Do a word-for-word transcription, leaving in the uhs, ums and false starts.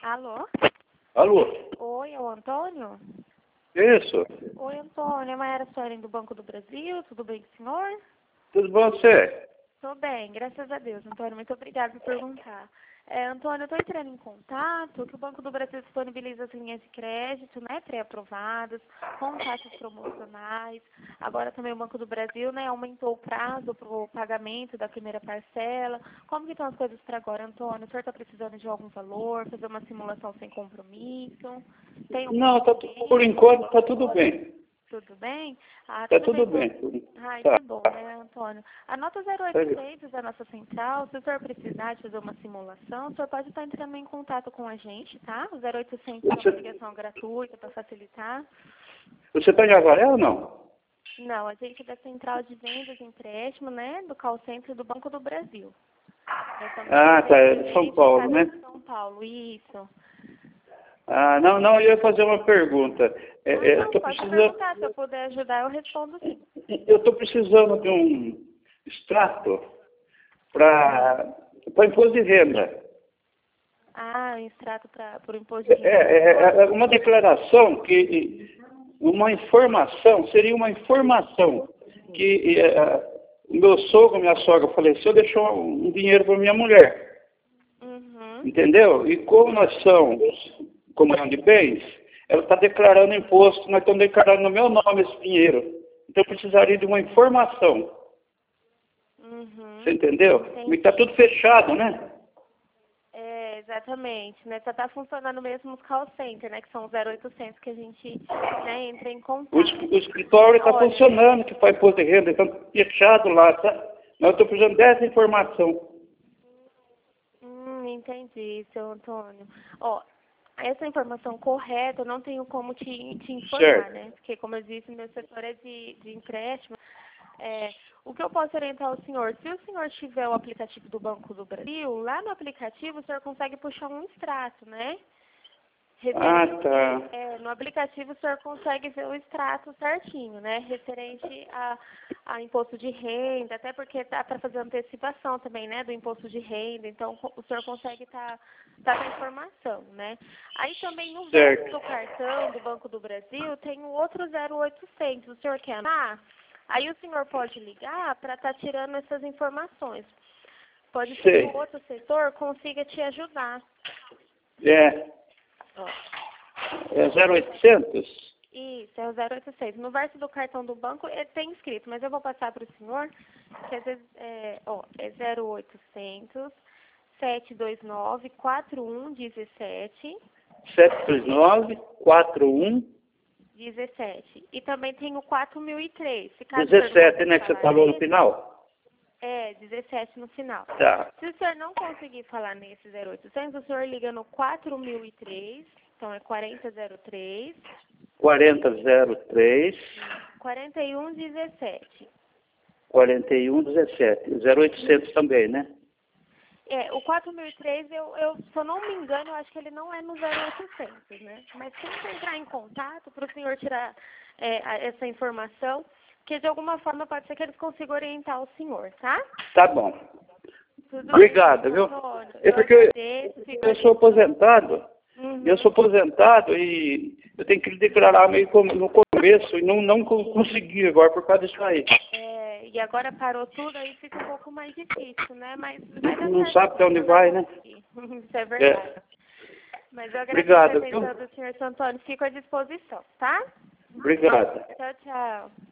Alô? Alô? Oi, é o Antônio? Isso. Oi, Antônio. É Maera Soares do Banco do Brasil. Tudo bem com o senhor? Tudo bom você? Estou bem, graças a Deus, Antônio. Muito obrigada por perguntar. É, Antônio, eu estou entrando em contato que o Banco do Brasil disponibiliza as linhas de crédito, né, pré-aprovadas, com taxas promocionais. Agora também o Banco do Brasil, né, aumentou o prazo para o pagamento da primeira parcela. Como que estão as coisas para agora, Antônio? O senhor está precisando de algum valor, fazer uma simulação sem compromisso? Tem algum Não, tá, tu- por enquanto está tudo bem. Tudo bem? Ah, Está tudo tudo bem. bem. Tudo... Ai, Tá. que bom, né, Antônio? Anota o zero oitocentos da nossa central. Se o senhor precisar de fazer uma simulação, o senhor pode estar entrando em contato com a gente, tá? O zero oitocentos é uma Você ligação gratuita para facilitar. você está em Avaré ou não? Não, a gente é da Central de Vendas e Empréstimo, né, do call center do Banco do Brasil. Nós estamos Ah, tá. É de presentes São em Paulo, cada né? São Paulo, isso. Ah, não, não, eu ia fazer uma pergunta. É, Ah, é, eu não, estou pode precisando, perguntar. Se eu puder ajudar, eu respondo sim. eu estou precisando de um extrato para imposto de renda. Ah, um extrato para por imposto de É, renda. é, é uma declaração que, uma informação, seria uma informação que é, o meu sogro, minha sogra faleceu, deixou um dinheiro para minha mulher, Uhum. entendeu? E como nós somos comunhão de bens, ela está declarando imposto, nós estamos declarando no meu nome esse dinheiro. Então eu precisaria de uma informação, Uhum. você entendeu? Entendi. E está tudo fechado, né? É, exatamente, né? Só tá funcionando mesmo os call center, né? Que são os zero oitocentos que a gente, né, entra em O, contato. es- o escritório está Olha, funcionando, que faz imposto de renda, está fechado lá, tá? Mas eu estou precisando dessa informação. hum, entendi, seu Antônio. Ó, essa informação correta eu não tenho como te, te informar, Certo. né? Porque, como eu disse, meu setor é de, de empréstimo. É, o que eu posso orientar o senhor? Se o senhor tiver o aplicativo do Banco do Brasil, lá no aplicativo o senhor consegue puxar um extrato, né? Ah, Referente, tá. é, no aplicativo o senhor consegue ver o extrato certinho, né? Referente a, a imposto de renda, até porque dá para fazer antecipação também, né? Do imposto de renda, então co- o senhor consegue estar tá, tá com a informação, né? Aí também no verso Certo. do cartão do Banco do Brasil tem o outro zero oitocentos, o senhor quer anotar? Aí o senhor pode ligar para estar tirando essas informações. Pode ser Sei. que o outro setor consiga te ajudar. É, Ó. é zero oitocentos? Isso, é o zero oitocentos. No verso do cartão do banco ele tem escrito, mas eu vou passar para o senhor, que às vezes é, ó, é zero oitocentos, sete dois nove, quatro um um sete, sete dois nove, quatro um, dezessete. E também tem o quatro mil e três. Se caso o senhor não dezessete, conseguir né, que você falar falou no nesse, final? é dezessete no final. Tá. Se o senhor não conseguir falar nesse zero oitocentos, o senhor liga no quatro mil e três, então é quarenta zero três, quarenta zero três, quarenta e um dezessete. quarenta e um dezessete. zero oitocentos também, né? É, o quatro mil e três, eu, eu, se eu não me engano, eu acho que ele não é no zero oitocentos, né? Mas tenta entrar em contato para o senhor tirar é, a- essa informação, que de alguma forma pode ser que eles consigam orientar o senhor, tá? Tá bom. Tudo Obrigado, bem, viu? Antônio? É Eu porque eu, agradeço, fico à eu sou aposentado. Uhum. Eu sou aposentado e eu tenho que declarar meio como no começo e não, não co- consegui agora por causa disso aí. É, e agora parou tudo, aí fica um pouco mais difícil, né? Mas vai dar Não certo, sabe até sim, o onde senhor vai, né? conseguir. Isso é verdade. É. Mas eu agradeço a Obrigado, viu? atenção do senhor Antônio, fico à disposição, tá? Obrigado. Tchau, tchau.